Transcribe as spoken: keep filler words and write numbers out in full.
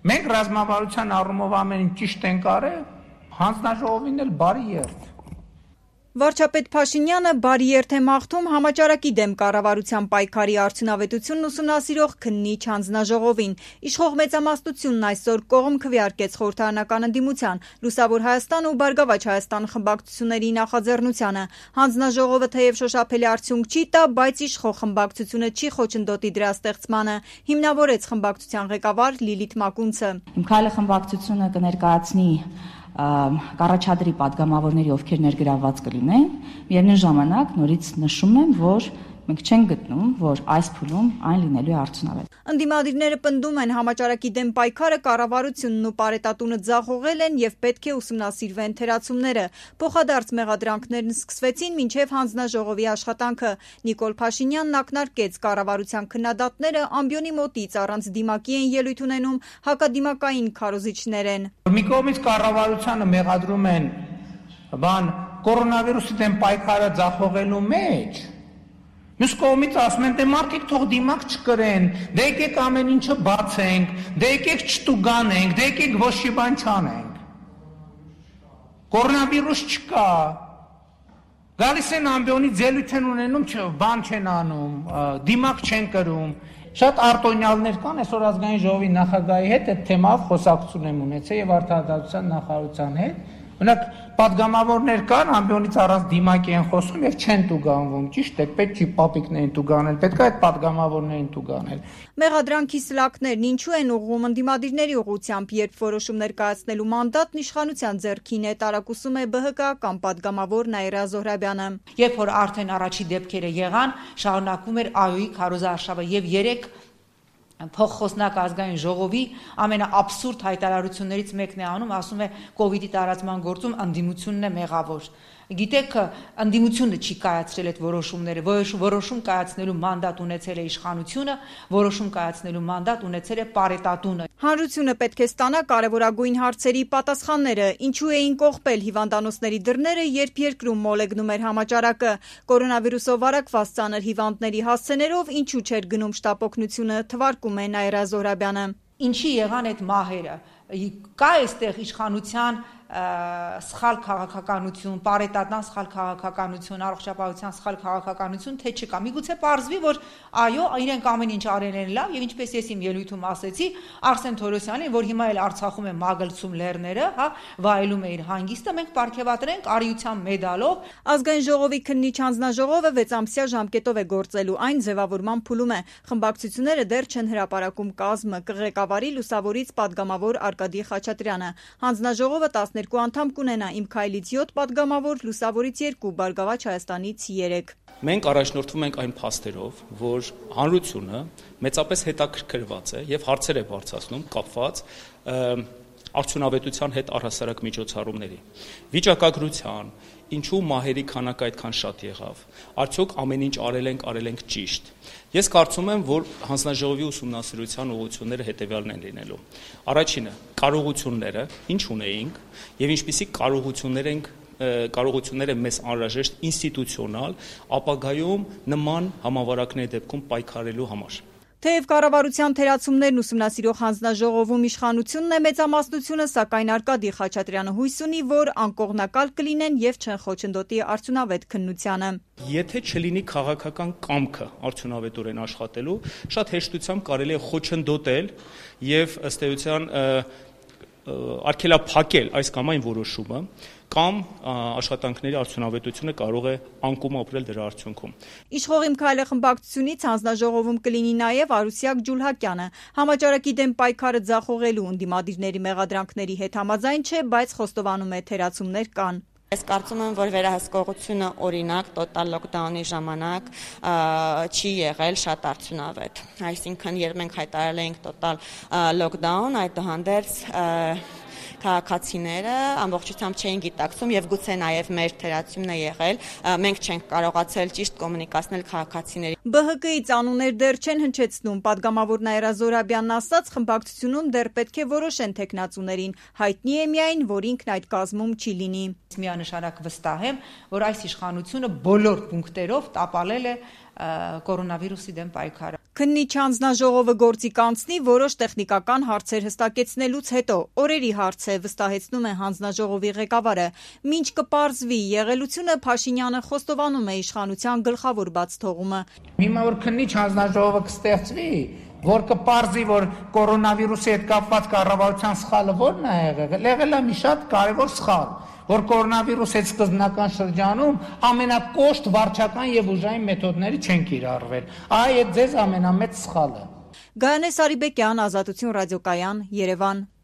Մենք ռազմավարության առումով ամեն ինչ ճիշտ ենք արել, հանձնաժողովին էլ բարի երթ։ Վարչապետ Փաշինյանը բարի երթ է մաղթում համաճարակի դեմ կառավարության պայքարի արդյունավետությունն ուսումնասիրող քննիչ հանձնաժողովին։ Իշխող մեծամասնությունն այսօր կողմ քվեարկեց խորհրդարանական ընդդիմության, Լուսավոր Հայաստան ու Բարգավաճ Հայաստան խմբակցությունների նախաձեռնությանը։ Հանձնաժողովը թեև շոշափելի արդյունք չի տա, բայց իշխող խմբակցությունը չի խոչընդոտի դրա ստեղծմանը, հիմնավորեց խմբակցության ղեկավար Լիլիթ Մակունցը։ Իմ քայլը խմբակցությունը կներկայացնի կառաջադրի падգամավորների, ովքեր ներգրավված կլինեն, միևնույն ժամանակ նորից նշում եմ, որ մենք չենք գտնում, որ այս փուլում այն լինելու է արդյունավետ։ Ընդդիմադիրները պնդում են համաճարակի դեմ պայքարը կառավարությունն ու պարետատունը ձախողել են եւ պետք է ուսումնասիրվեն թերացումները։ Փոխադարձ մեղադրանքներն սկսվեցին մինչեւ հանձնաժողովի աշխատանքը։ Նիկոլ Փաշինյանն ակնարկեց կառավարության քննադատները ամբիոնի մոտից առանց դիմակի են ելույթ ունենում, հակադիմակային քարոզիչներ են։ Մի կողմից կառավարությանը մեղադրում են բան կորոնավիրուսի դեմ պայքարը ձախողելու մեջ, մյուս կողմից ասում են, դե մարդիկ թող դիմակ չկրեն, դե եկեք ամեն ինչը բացենք, դե եկեք չտուգանենք, դե եկեք ոչ մի բան չանենք։ Կորոնավիրուս չկա։ Գալիս են ամբիոնից ելույթ են ունենում, բան չեն անում, դիմակ չեն կրում։ Շատ արտոնյալներ կան, այսօր ազգային ժողովի նախագահի հետ այդ թեմայով խոսակցություն եմ ունեցել եւ արդարադատության նախարարության հետ։ Օրինակ падգամավորներ կան, ամբիոնից առանց դիմակի են խոսում եւ չեն տուգանվում։ Ճիշտ է, պետք չի պապիկներին տուգանել, պետք է այդ падգամավորներին տուգանել։ Մեղադրանքի սլակներն ինչու են ուղղում ընդդիմադիրների ուղղությամբ, երբ որոշումներ կայացնելու մանդատն իշխանության ձեռքին է, տարակուսում է ԲՀԿ-ական падգամավոր Նաիրա Զոհրաբյանը։ Երբ որ արդեն առաջի դեպքերը եղան, շարունակվում էր ԱՅՈ-ի քարոզարշավը եւ երեք փոխխոսնակ ազգային ժողովի ամենաաբսուրդ հայտարարություններից մեկն է անում, ասում է կոവിഡ്ի տարածման գործում ընդդիմությունն է մեղավոր։ Գիտեք, ընդդիմությունը չի կայացրել այդ որոշումները, որոշում կայացնելու մանդատ ունեցել է իշխանությունը, որոշում կայացնելու մանդատ ունեցել է պարետատունը։ Հանրությունը պետք է ստանա կարևորագույն հարցերի պատասխանները, ինչու էին կողպել հիվանդանոցների դռները, երբ երկրում մոլեգնում էր համաճարակը, կորոնավիրուսով վարակված ծանր հիվանդների հասցեներով ինչու չէր գնում շտապօգնությունը, թվարկում է Նաիրա Զոհրաբյանը։ Ինչի եղան այդ մահերը։ Կա այստեղ իշխանության սխալ քաղաքականություն, պարետատան սխալ քաղաքականություն, առողջապահության սխալ քաղաքականություն, թե չկա։ Միգուցե պարզվի, որ այո, իրենք ամեն ինչ արել են լավ, եւ ինչպես ես իմ ելույթում ասեցի, Արսեն Թորոսյանին, որ հիմա էլ Արցախում է մագլցում լեռները, հա, վայելում է իր հանգիստը, մենք պարգևատրենք արիության մեդալով։ Ազգային ժողովի քննիչ հանձնաժողովը վեց ամսյա ժամկետով է գործելու, այն ձևավորման փուլում է։ Խմբակցությունները դեռ չեն հրապարակում կազմը, կղեկավարի Լուսավորից падգամավոր Արկադի Խաչատրյանը։ Հանձնաժողովը տասներկու անդամ կունենա, Իմ քայլից յոթ падգամավոր, Լուսավորից երկու, Բարգավաճ Հայաստանից երեք։ Մենք առաջնորդվում ենք այն փաստերով, որ հանրությունը մեծապես հետաքրքրված է եւ հարցեր է բարձրացնում կապված արդյունավետության հետ առհասարակ միջոցառումների, վիճակագրության, ինչու մահերի քանակը այդքան շատ եղավ, արդյոք ամեն ինչ արել ենք, արել ենք ճիշտ։ Ես կարծում եմ, որ հանձնաժողովի ուսումնասիրության ուղղությունները հետևյալն են լինելու։ Առաջինը, կարողությունները, ինչ ունեինք եւ ինչպիսի կարողություններ ենք կարողություններ են մեզ անհրաժեշտ ինստիտուցիոնալ ապագայում նման համավարակների դեպքում պայքարելու համար։ Թեև կառավարության թերացումներն ուսումնասիրող հանձնաժողովում իշխանությունն է մեծամասնությունը, սակայն Արկադի Խաչատրյանը հույս ունի, որ անկողմնակալ կլինեն եւ չեն խոչընդոտի արդյունավետ քննությանը։ Եթե չլինի քաղաքական կամքը արդյունավետորեն աշխատելու, շատ հեշտությամբ կարելի է խոչընդոտել եւ ըստ էության արգելափակել այս կամ այն որոշումը, կամ աշխատանքների արդյունավետությունը կարող է անկում ապրել դրա արդյունքում։ Իշխող Իմ քայլը խմբակցությունից հանձնաժողովում կլինի նաև Արուսյակ Ջուլհակյանը։ Համաճարակի դեմ պայքարը ձախողելու ընդդիմադիրների մեղադրանքների հետ համաձայն չէ, բայց խոստովանում է թերացումներ կան։ Ես կարծում եմ, որ վերահսկողությունը օրինակ տոտալ լոկդաունի ժամանակ չի եղել շատ արդյունավետ։ Այսինքն, երբ մենք հայտարարել էինք տոտալ լոկդաուն, այդուհանդերձ քաղաքացիները ամբողջությամբ չէին գիտակցում եւ գուցե նաեւ մեր թերացումն է եղել, մենք չենք կարողացել ճիշտ կոմունիկացնել քաղաքացիներին։ ԲՀԿ-ից անուններ դեռ չեն հնչեցնում, падգամավոր Նաիրա Զոհրաբյանն ասաց, խմբակցությունում դեռ պետք է որոշեն թեկնածուներին, հայտնի է միայն, որ ինքն այդ կազմում չի լինի։ Միանշանակ վստահ եմ, որ այս իշխանությունը բոլոր պունկտերով տապալել է կորոնավիրուսի դեմ պայքարը։ Քննիչ հանձնաժողովը գործի կանցնի որոշ տեխնիկական հարցեր հստակեցնելուց հետո օրերի հարց է, վստահեցնում է հանձնաժողովի ղեկավարը։ Մինչ կպարզվի եղելությունը, Փաշինյանը խոստովանում է իշխանության գլխավոր բացթողումը։ Հիմա որ քննիչ հանձնաժողովը կստեղծվի, որ կպարզի, որ կորոնավիրուսի հետ կապված կառավարության սխալը ո՞րն է եղել, եղել է մի շատ կարևոր սխալ, որ կորոնավիրուսի հետ սկզբնական շրջանում ամենակոշտ վարչական եւ ուժային մեթոդների չեն կիրառվել։ Այ այդ ձեզ ամենամեծ սխալը։ Գայանե Սարիբեկյան, Ազատություն ռադիոկայան, Երևան։